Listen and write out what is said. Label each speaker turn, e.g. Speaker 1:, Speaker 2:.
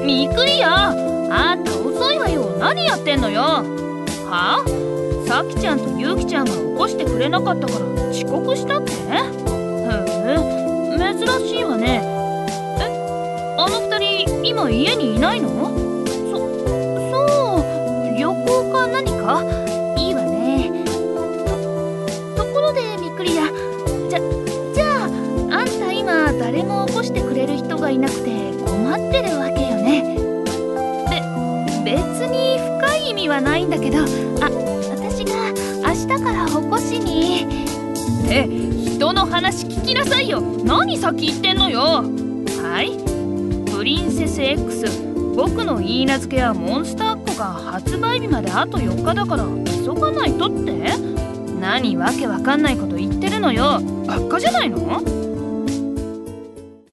Speaker 1: ミクリア、あんた遅いわよ。何やってんのよ。はあ、さきちゃんとゆうきちゃんが起こしてくれなかったから遅刻したって？へえ、珍しいわね。あの二人今家にいないの？そう、旅行か何か？いいわね。ところでミクリア、じゃああんた今誰も起こしてくれる人がいなくて困ってるわけよね。別に深い意味はないんだけど、私が明日から起こしに。人の話聞きなさいよ。何先言ってんのよ。はい、プリンセス X、 僕の言い名付けはモンスターっ子が発売日まであと4日だから急がないとって？何わけわかんないこと言ってるのよ。バカじゃないの？